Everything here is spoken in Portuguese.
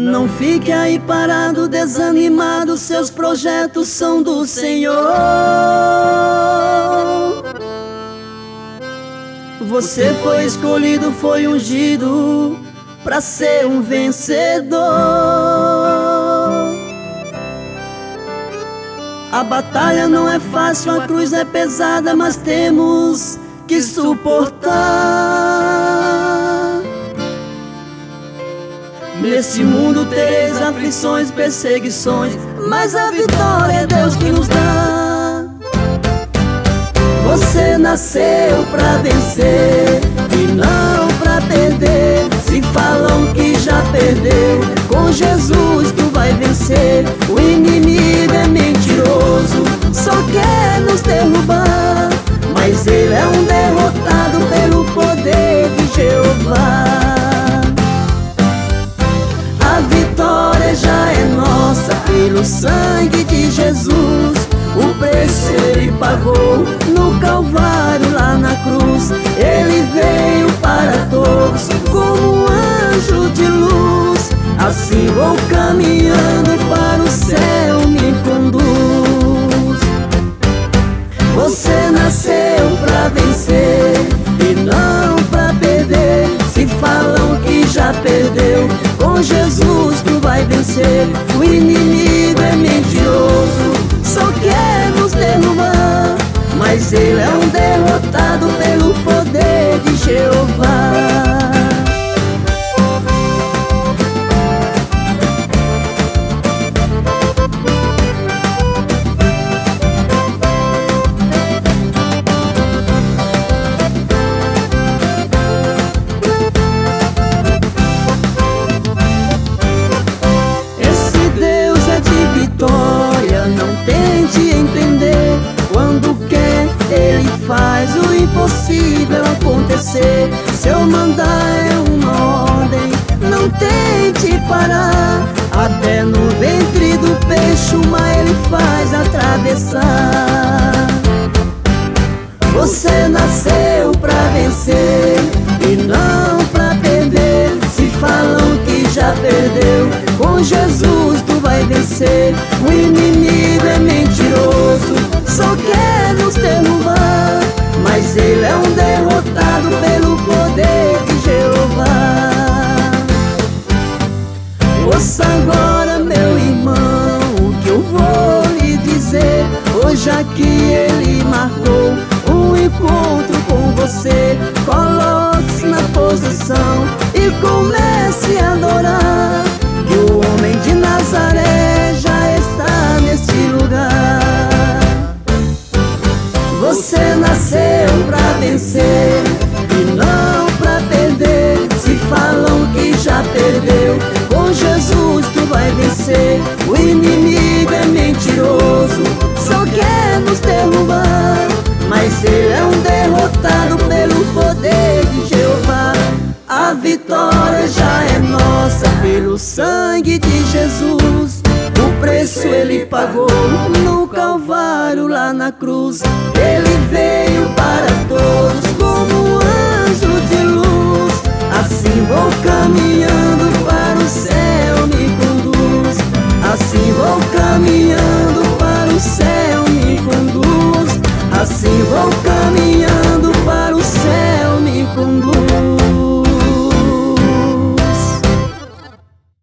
Não fique aí parado, desanimado, seus projetos são do Senhor. Você foi escolhido, foi ungido para ser um vencedor. A batalha não é fácil, a cruz é pesada, mas temos que suportar. Nesse mundo tereis aflições, perseguições, mas a vitória é Deus que nos dá. Você nasceu pra vencer e não pra perder. Se falam que já perdeu, com Jesus tu vai vencer. O inimigo é mentiroso, só quer nos derrubar, mas ele é um derrotado pelo poder de Jeová. A vitória já é nossa pelo sangue de Jesus. O preço ele pagou no Calvário, lá na cruz. Ele veio para todos como um anjo de luz. Assim vou caminhando para o céu, me conduz. Você nasceu pra vencer e não pra perder. Se falam que já perdeu, com Jesus tu vai vencer. O inimigo é mentiroso, só quer nos derrubar, mas ele é um derrotado pelo poder de Jeová. Não tente entender, quando quer ele faz o impossível acontecer. Se eu mandar é uma ordem, não tente parar. Até no ventre do peixe o mar ele faz atravessar. Você nasceu pra vencer e não pra perder. Se falam que já perdeu, com Jesus tu vai vencer. O inimigo é mentiroso, só quer nos derrubar, mas ele é um derrotado pelo poder de Jeová. Ouça agora, meu irmão, o que eu vou lhe dizer. Hoje aqui ele marcou um encontro com você. Coloque-se na posição e comece a adorar, que o homem de Nazaré já está nesse lugar. Você nasceu pra vencer e não pra perder. Se falam que já perdeu, com Jesus tu vai vencer. O inimigo é mentiroso, só quer nos derrubar, mas ele é um derrotado pelo poder de Jeová. A vitória já é nossa pelo sangue de Jesus. O preço ele pagou no Calvário, lá na cruz. Ele veio